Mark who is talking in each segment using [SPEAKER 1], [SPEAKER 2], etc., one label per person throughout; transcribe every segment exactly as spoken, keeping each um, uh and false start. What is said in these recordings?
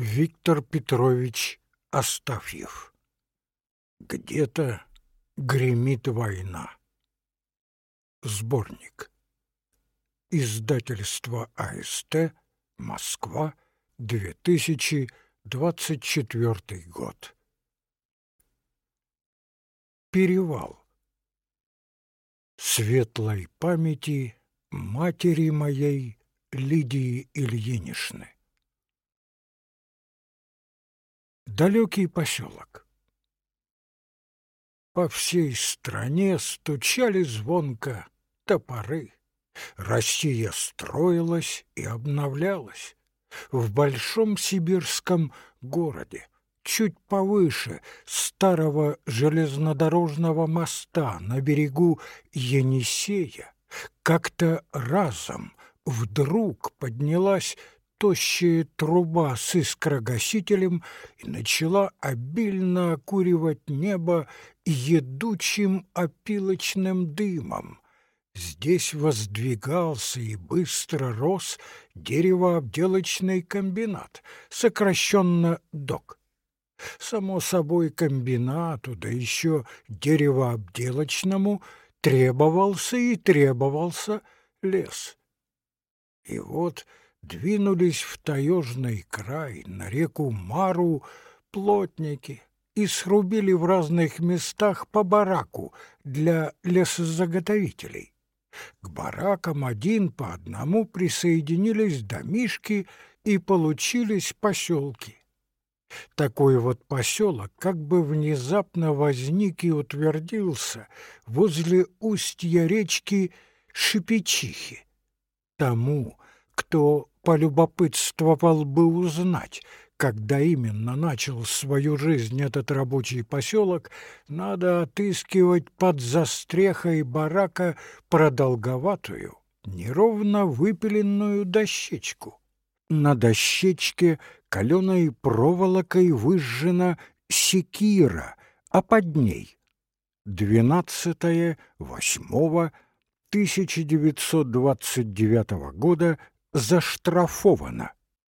[SPEAKER 1] Виктор Петрович Астафьев. Где-то гремит война. Сборник. Издательство А Эс Тэ, Москва, две тысячи двадцать четвёртый год. Перевал. Светлой памяти матери моей Лидии Ильиничны. Далекий поселок. По всей стране стучали звонко топоры. Россия строилась и обновлялась. В большом сибирском городе, чуть повыше старого железнодорожного моста на берегу Енисея, как-то разом вдруг поднялась тощая труба с искрогасителем и начала обильно окуривать небо едучим опилочным дымом. Здесь воздвигался и быстро рос деревообделочный комбинат, сокращенно ДОК. Само собой, комбинату, да еще деревообделочному, требовался и требовался лес. И вот двинулись в таежный край, на реку Мару, плотники и срубили в разных местах по бараку для лесозаготовителей. К баракам один по одному присоединились домишки, и получились поселки. Такой вот поселок как бы внезапно возник и утвердился возле устья речки Шипичихи. Тому, кто полюбопытствовал бы узнать, когда именно начал свою жизнь этот рабочий поселок, надо отыскивать под застрехой барака продолговатую, неровно выпиленную дощечку. На дощечке каленой проволокой выжжена секира, а под ней двенадцатое восьмого тысяча девятьсот двадцать девятого года заштрафовано.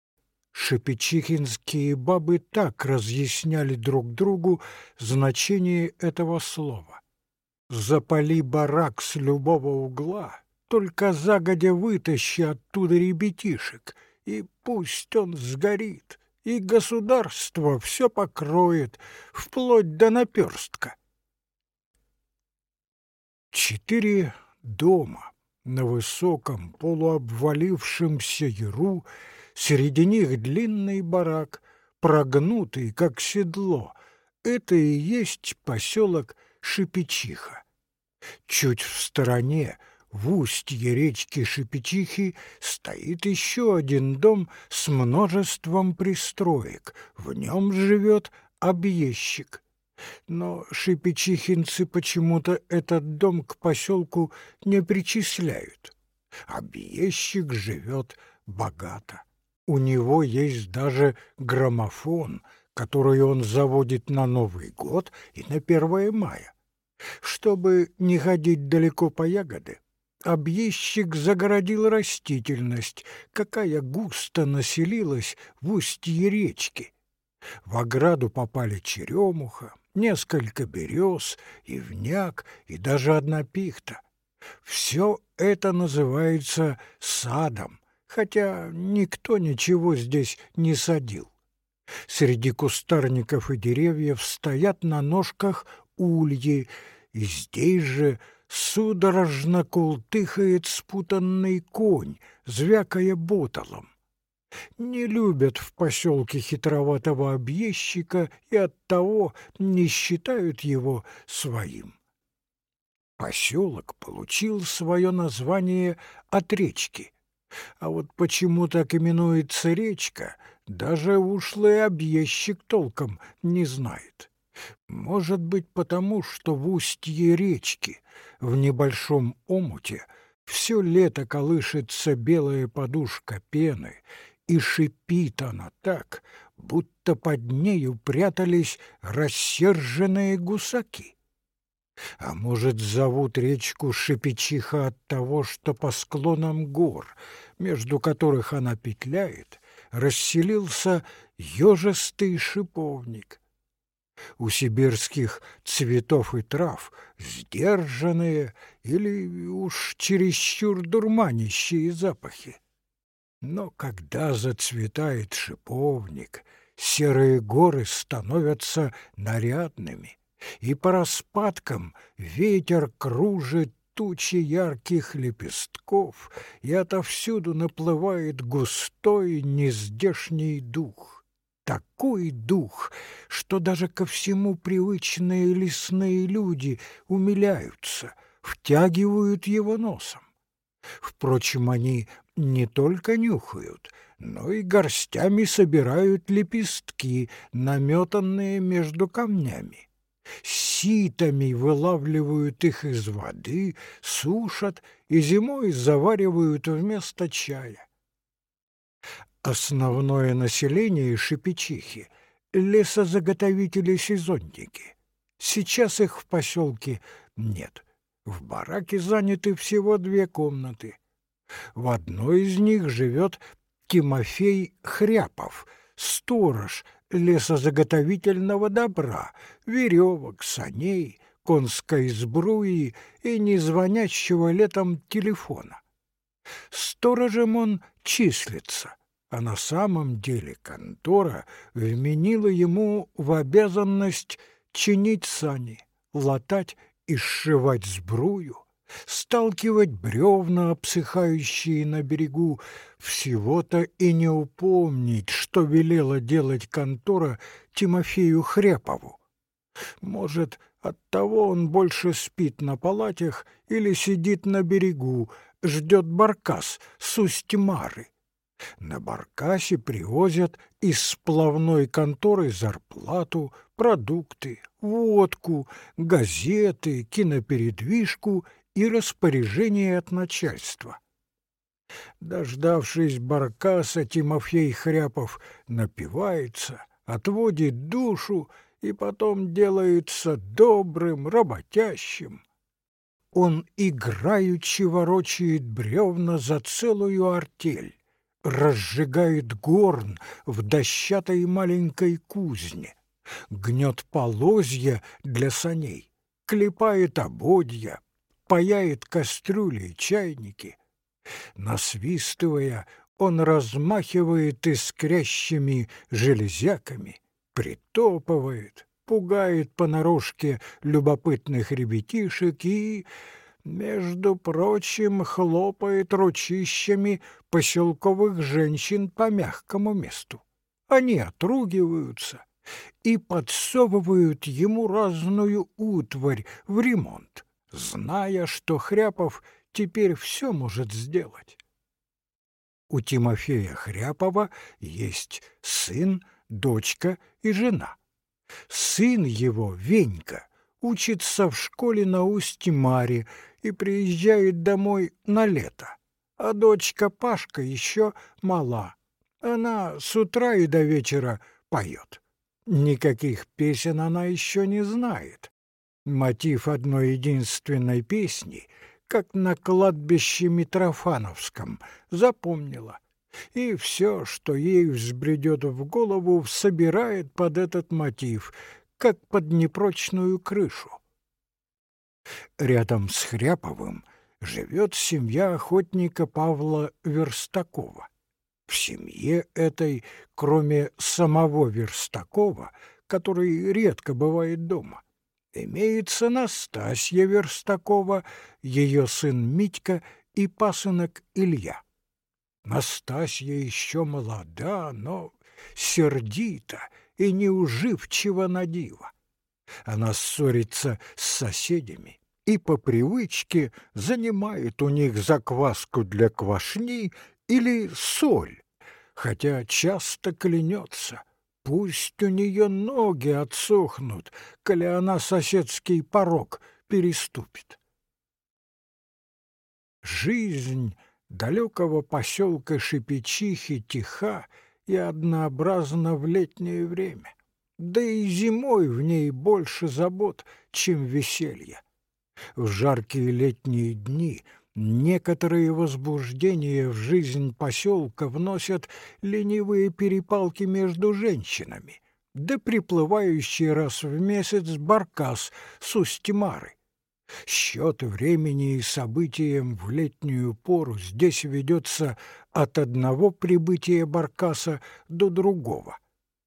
[SPEAKER 1] Шипичихинские бабы так разъясняли друг другу значение этого слова. Запали барак с любого угла, только загодя вытащи оттуда ребятишек, и пусть он сгорит, и государство все покроет, вплоть до наперстка. Четыре дома на высоком полуобвалившемся яру, среди них длинный барак, прогнутый, как седло. Это и есть поселок Шипичиха. Чуть в стороне, в устье речки Шипичихи, стоит еще один дом с множеством пристроек. В нем живет объездчик. Но шипичихинцы почему-то этот дом к поселку не причисляют. Объездчик живет богато. У него есть даже граммофон, который он заводит на Новый год и на первое мая. Чтобы не ходить далеко по ягоды, объездчик загородил растительность, какая густо населилась в устье речки. В ограду попали черемуха, несколько берез, ивняк и даже одна пихта. Все это называется садом, хотя никто ничего здесь не садил. Среди кустарников и деревьев стоят на ножках ульи, и здесь же судорожно култыхает спутанный конь, звякая боталом. Не любят в поселке хитроватого объездчика и оттого не считают его своим. Поселок получил свое название от речки, а вот почему так именуется речка, даже ушлый объездчик толком не знает. Может быть, потому что в устье речки, в небольшом омуте, все лето колышется белая подушка пены, и шипит она так, будто под нею прятались рассерженные гусаки. А может, зовут речку Шипичиха от того, что по склонам гор, между которых она петляет, расселился ёжистый шиповник. У сибирских цветов и трав сдержанные или уж чересчур дурманящие запахи. Но когда зацветает шиповник, серые горы становятся нарядными, и по распадкам ветер кружит тучи ярких лепестков, и отовсюду наплывает густой нездешний дух. Такой дух, что даже ко всему привычные лесные люди умиляются, втягивают его носом. Впрочем, они не только нюхают, но и горстями собирают лепестки, наметанные между камнями. Ситами вылавливают их из воды, сушат и зимой заваривают вместо чая. Основное население Шипичихи — лесозаготовители-сезонники. Сейчас их в поселке нет. В бараке заняты всего две комнаты. В одной из них живет Тимофей Хряпов, сторож лесозаготовительного добра, веревок, саней, конской сбруи и незвонящего летом телефона. Сторожем он числится, а на самом деле контора вменила ему в обязанность чинить сани, латать и сшивать сбрую, сталкивать бревна, обсыхающие на берегу. Всего-то и не упомнить, что велела делать контора Тимофею Хряпову. Может, оттого он больше спит на палатях или сидит на берегу, ждет баркас с Усть-Мары. На баркасе привозят из сплавной конторы зарплату, продукты, водку, газеты, кинопередвижку и распоряжение от начальства. Дождавшись баркаса, Тимофей Хряпов напивается, отводит душу и потом делается добрым, работящим. Он играючи ворочает бревна за целую артель, разжигает горн в дощатой маленькой кузне, гнет полозья для саней, клепает ободья, паяет кастрюли и чайники. Насвистывая, он размахивает искрящими железяками, притопывает, пугает понарошке любопытных ребятишек и, между прочим, хлопает ручищами поселковых женщин по мягкому месту. Они отругиваются и подсовывают ему разную утварь в ремонт, зная, что Хряпов теперь все может сделать. У Тимофея Хряпова есть сын, дочка и жена. Сын его, Венька, учится в школе на Усть-Маре и приезжает домой на лето, а дочка Пашка еще мала. Она с утра и до вечера поет. Никаких песен она еще не знает. Мотив одной единственной песни, как на кладбище Митрофановском, запомнила, и все, что ей взбредет в голову, собирает под этот мотив, как под непрочную крышу. Рядом с Хряповым живет семья охотника Павла Верстакова. В семье этой, кроме самого Верстакова, который редко бывает дома, имеется Настасья Верстакова, ее сын Митька и пасынок Илья. Настасья еще молода, но сердита и неуживчива на диво. Она ссорится с соседями и по привычке занимает у них закваску для квашни или соль, хотя часто клянется, пусть у нее ноги отсохнут, коли она соседский порог переступит. Жизнь далекого поселка Шипичихи тиха и однообразна в летнее время, да и зимой в ней больше забот, чем веселья. В жаркие летние дни Некоторые возбуждения в жизнь поселка вносят ленивые перепалки между женщинами, да приплывающий раз в месяц баркас с Усть-Мары. Счет времени и событиям в летнюю пору здесь ведется от одного прибытия баркаса до другого.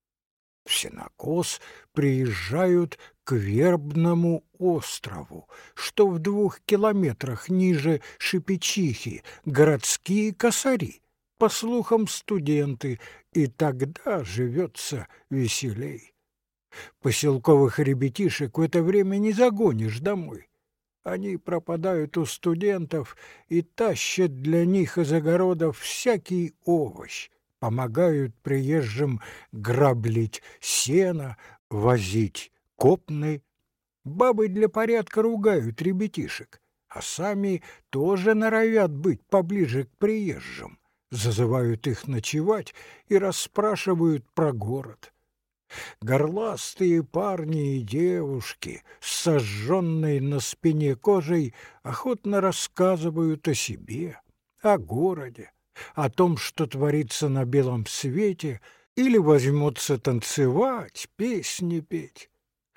[SPEAKER 1] В сенокос приезжают к Вербному острову, что в двух километрах ниже Шипичихи, городские косари, по слухам студенты, и тогда живется веселей. Поселковых ребятишек в это время не загонишь домой. Они пропадают у студентов и тащат для них из огородов всякий овощ, помогают приезжим граблить сено, возить копны. Бабы для порядка ругают ребятишек, а сами тоже норовят быть поближе к приезжим, зазывают их ночевать и расспрашивают про город. Горластые парни и девушки с сожженной на спине кожей охотно рассказывают о себе, о городе, о том, что творится на белом свете, или возьмутся танцевать, песни петь.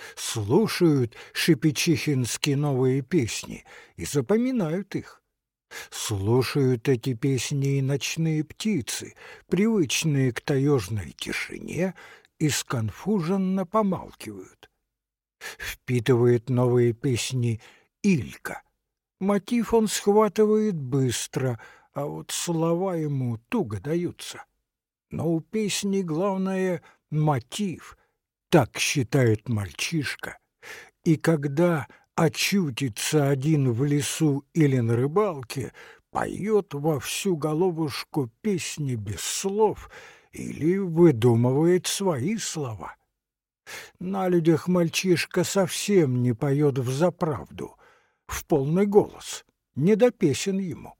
[SPEAKER 1] Слушают шипичихинские новые песни и запоминают их. Слушают эти песни и ночные птицы, привычные к таежной тишине, и сконфуженно помалкивают. Впитывает новые песни Илька. Мотив он схватывает быстро, а вот слова ему туго даются. Но у песни главное — мотив, так считает мальчишка. И когда очутится один в лесу или на рыбалке, поет во всю головушку песни без слов или выдумывает свои слова. На людях мальчишка совсем не поет взаправду, в полный голос, не до песен ему.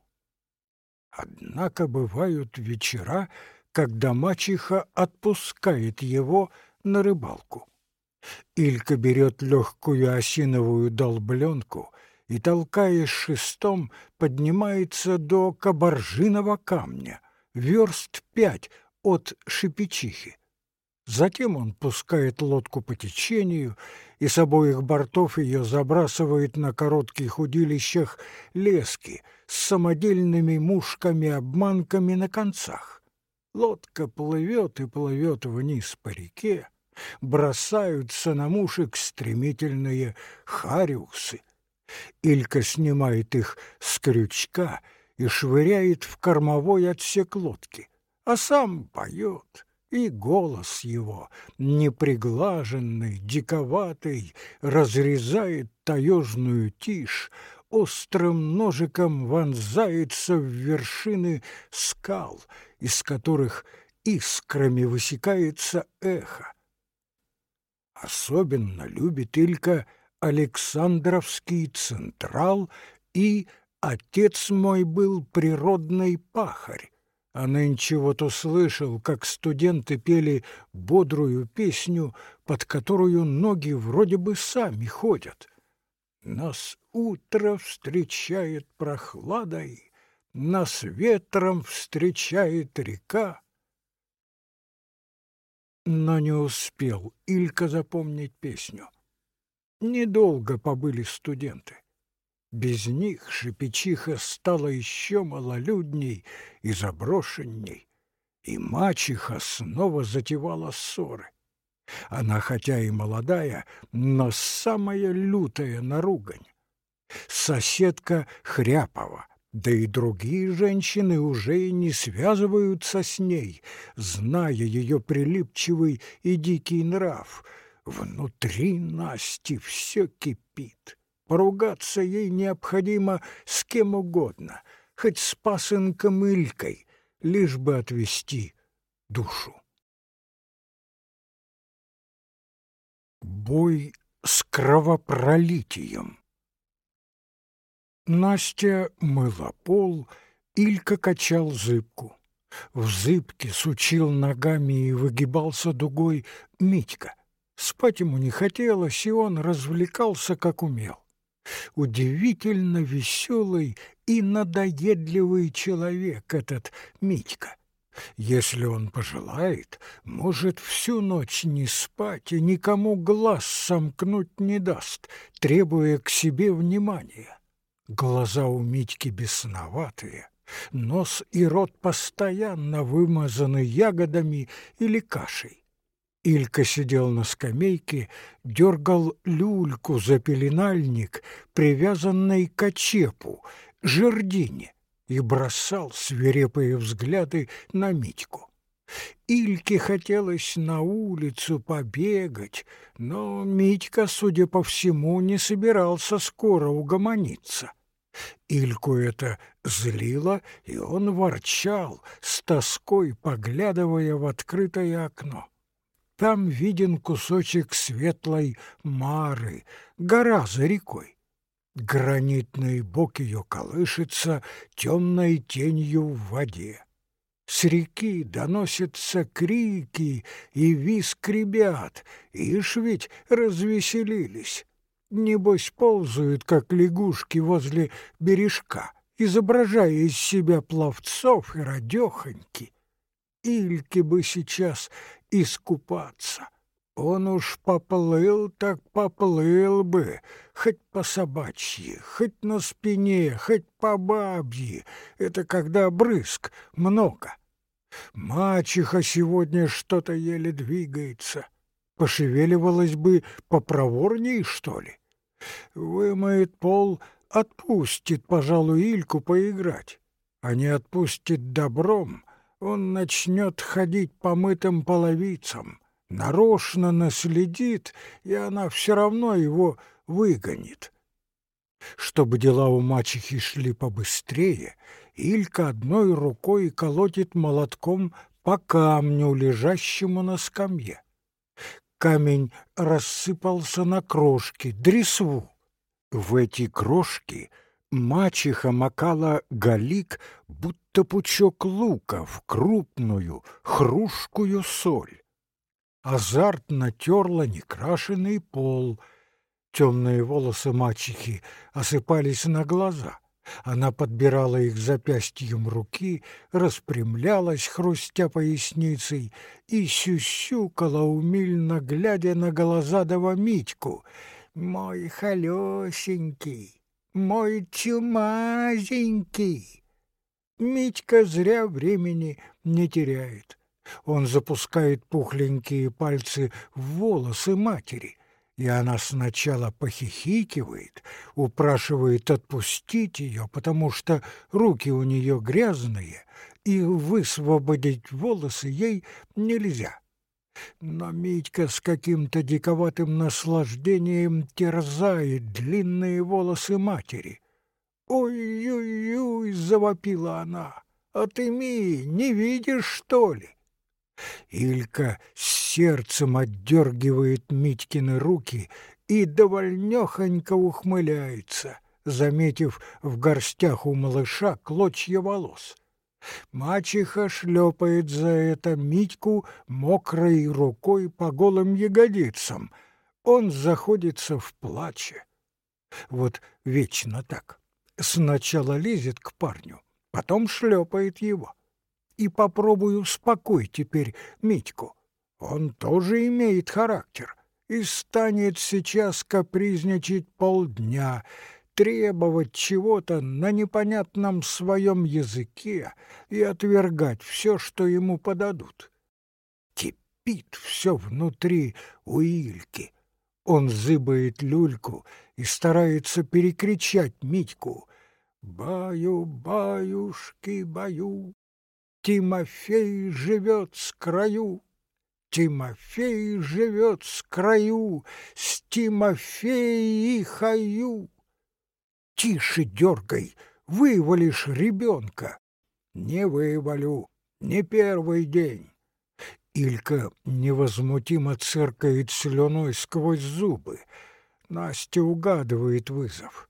[SPEAKER 1] Однако бывают вечера, когда мачеха отпускает его на рыбалку. Илька берет легкую осиновую долбленку и, толкаясь шестом, поднимается до Кабаржиного камня, верст пять от Шипичихи. Затем он пускает лодку по течению и с обоих бортов ее забрасывает на коротких удилищах лески с самодельными мушками-обманками на концах. Лодка плывет и плывет вниз по реке, бросаются на мушек стремительные хариусы. Илька снимает их с крючка и швыряет в кормовой отсек лодки, а сам поет, и голос его, неприглаженный, диковатый, разрезает таежную тишь, острым ножиком вонзается в вершины скал, из которых искрами высекается эхо. Особенно любит Илька Александровский Централ и «Отец мой был природный пахарь», а нынче вот услышал, как студенты пели бодрую песню, под которую ноги вроде бы сами ходят. Нас утро встречает прохладой, нас ветром встречает река. Но не успел Илька запомнить песню. Недолго побыли студенты. Без них Шипичиха стала еще малолюдней и заброшенней, и мачеха снова затевала ссоры. Она хотя и молодая, но самая лютая на ругань. Соседка Хряпова, да и другие женщины уже и не связываются с ней, зная ее прилипчивый и дикий нрав. Внутри Насти все кипит. Поругаться ей необходимо с кем угодно, хоть с пасынком Илькой, лишь бы отвести душу. Бой с кровопролитием. Настя мыла пол, Илька качал зыбку. В зыбке сучил ногами и выгибался дугой Митька. Спать ему не хотелось, и он развлекался, как умел. Удивительно веселый и надоедливый человек этот Митька. Если он пожелает, может всю ночь не спать и никому глаз сомкнуть не даст, требуя к себе внимания. Глаза у Митьки бесноватые, нос и рот постоянно вымазаны ягодами или кашей. Илька сидел на скамейке, дергал люльку за пеленальник, привязанный к очепу, жердине, и бросал свирепые взгляды на Митьку. Ильке хотелось на улицу побегать, но Митька, судя по всему, не собирался скоро угомониться. Ильку это злило, и он ворчал, с тоской поглядывая в открытое окно. Там виден кусочек светлой Мары, гора за рекой. Гранитный бок ее колышется темной тенью в воде. С реки доносятся крики и визг ребят, ишь ведь развеселились. Небось ползают, как лягушки возле бережка, изображая из себя пловцов и радехоньки. Ильке бы сейчас искупаться. Он уж поплыл, так поплыл бы, хоть по собачьи, хоть на спине, хоть по бабьи. Это когда брызг много. Мачеха сегодня что-то еле двигается. Пошевеливалась бы попроворней, что ли? Вымоет пол, отпустит, пожалуй, Ильку поиграть. А не отпустит добром, он начнет ходить по мытым половицам, нарочно наследит, и она все равно его выгонит. Чтобы дела у мачехи шли побыстрее, Илька одной рукой колотит молотком по камню, лежащему на скамье. Камень рассыпался на крошки, дресву. В эти крошки мачеха макала галик, будто пучок лука, в крупную, хрусткую соль. Азартно терла некрашенный пол. Темные волосы мачехи осыпались на глаза. Она подбирала их запястьем руки, распрямлялась, хрустя поясницей, и сюсюкала, умильно глядя на голозадого Митьку. «Мой холесенький, мой чумазенький!» Митька зря времени не теряет. Он запускает пухленькие пальцы в волосы матери, и она сначала похихикивает, упрашивает отпустить ее, потому что руки у нее грязные, и высвободить волосы ей нельзя. Но Митька с каким-то диковатым наслаждением терзает длинные волосы матери. «Ой-ой-ой!» — завопила она. «Отыми, не видишь, что ли?» Илька с сердцем отдергивает Митькины руки и довольнёхонько ухмыляется, заметив в горстях у малыша клочья волос. Мачеха шлепает за это Митьку мокрой рукой по голым ягодицам. Он заходится в плаче. Вот вечно так. Сначала лезет к парню, потом шлепает его. И попробуй успокой теперь Митьку. Он тоже имеет характер и станет сейчас капризничать полдня, требовать чего-то на непонятном своем языке и отвергать все, что ему подадут. Кипит все внутри у Ильки. Он зыбает люльку и старается перекричать Митьку. «Баю, баюшки, баю, Тимофей живет с краю, Тимофей живет с краю, с Тимофеей хаю». «Тише дергай, вывалишь ребенка». «Не вывалю, не первый день». Илька невозмутимо циркает слюной сквозь зубы. Настя угадывает вызов.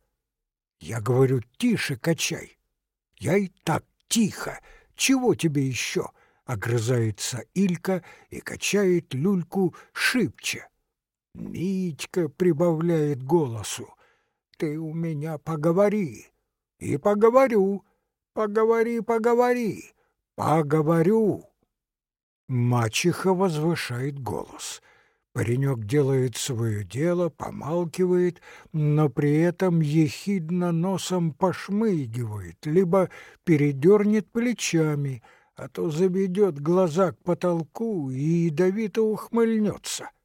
[SPEAKER 1] Я говорю, тише качай. Я и так тихо. Чего тебе еще? Огрызается Илька и качает люльку шибче. Митька прибавляет голосу. ты у меня поговори. И поговорю, поговори, поговори, поговорю. Мачеха возвышает голос. Паренек делает свое дело, помалкивает, но при этом ехидно носом пошмыгивает, либо передернет плечами, а то заведет глаза к потолку и ядовито ухмыльнется.